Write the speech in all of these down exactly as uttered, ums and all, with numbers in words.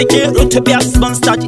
Sticky root to be a spun start.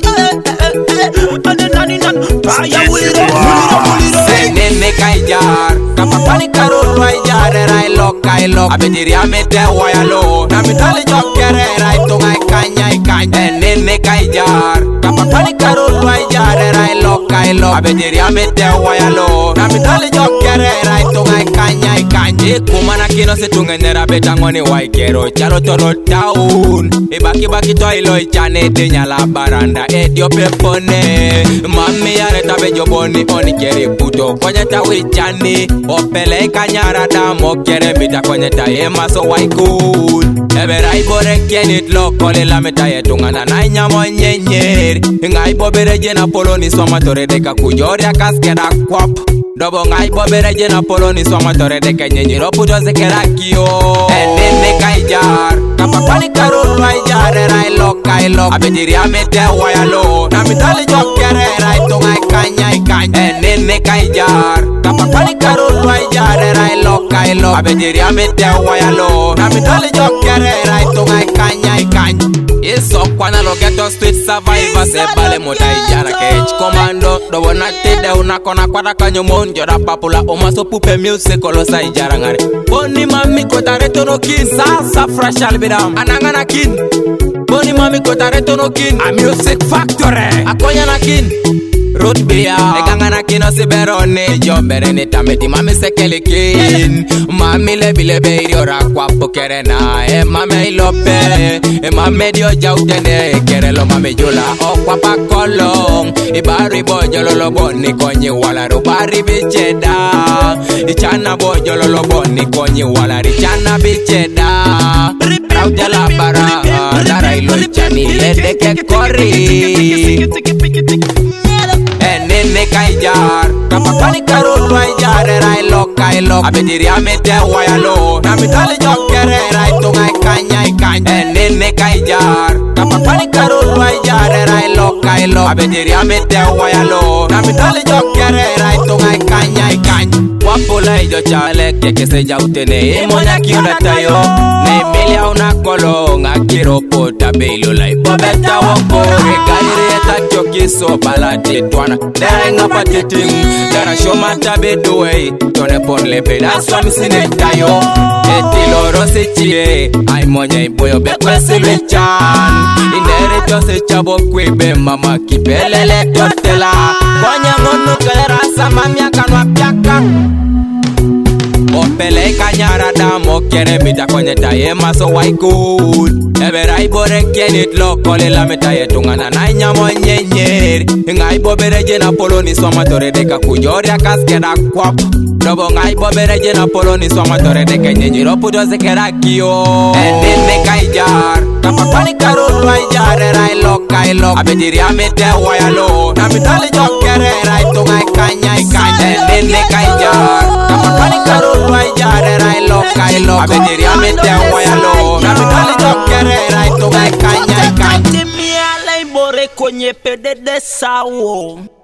And then nani nan fire with it. Say nene kai jar, kapapani karo roi jar rai lock kai lock. Abediri amete wayalo, na mitali jokere rai tungai kanya kanya. Nene kai jar, kapapani karo roi jar rai lock kai lock. Abediri amete wayalo, na mitali jokere rai tungai kanya kanya. Kumana kino se tungenera betangoni waikero chalo toro town. Ibaki baki to iloi chane tinyala baranda edio pepone. Mami areta bejo boni oni kere puto kwenye tawi chani. Opele kanyara damo kere mita kwenye taema so waikul. Ebera ibore kenit lokole la meta yetungana na inyamo nyenyeri. Ngai bobere jena poloni soma tore deka kujoria kaskeda kwap. Dobo ngai bobere jena poloni soma tore deka nyenyero puto zekera kio. Nene kai jar, kapapani karo roi jar rai lock kai lock. Abediri amete wayalo, na mitali jokere rai tungai kanya kanya. Nene kai jar, kapapani karo roi jar rai lock kai lock. Abediri amete wayalo, na mitali jokere rai tungai kanya kanya. Iso kwana lo ghetto street survivor se bale mota ijara kech commando. Dobo na tide unakona kwada kanyomo njora papula omaso pupe music kolosa ijara ngare. Boni mami kota reto no kin sasa fresh albidam anangana kin. Boni mami kota reto no kin a music factory akonya na kin. Root beer, ekangana kino si berone jombere ni tameti mami sekele kin. Mami lebi lebe iriora kwa pokerena. E mami ilope, e mami dio jautene. Kere lo mami jula o kwa pa kolong. Ibari bojo lolo boni konyi wala rubari bicheda. Ichana bojo lolo boni konyi wala richana bicheda. Rauja la bara, lara ilo ichani lede ke kori. Nene kai jar, kapapani karo roi jar rai lock kai lock. Abediri amete wayalo, na mitali jokere rai tungai kanya kanya. Nene kai jar, kapapani karo roi jar rai lock kai lock. Abediri amete wayalo, na mitali jokere rai tungai kanya kanya. Wapula ijo chale keke se jautene imonya kiuna tayo. Ne milia una kolong akiro pota belo lai bobeta wako. Regairi eta choki so balade tuana. Denga patiting, dara shoma tabe doe. Tone pon lepe da swami sine tayo. Eti loro se chie, ay monya iboyo bekwe silwe chan. Inere to se chabo kwebe mama kipelele totela. Konya ngonu kelera sama miaka nwa piaka. Opele kanyara damo kere mita kwenye taema so waikul. Ebera ibore kenit lokole la meta yetungana na inyamo nyenyeri. Ngai bobere jena poloni soma tore deka kujoria kaskeda kwap. Dobo ngai bobere jena poloni soma tore deka nyenyero puto zekera kio. Nene kai jar, kapapani karo roi jar rai lock kai lock. Abediri amete wayalo, na mitali jokere rai tungai kanya kanya. Nene kai jar, kapapani karo roi jar rai lock kai lock. Abediri amete wayalo, na mitali jokere rai tungai kanya kanya. Kanye pede de sawo.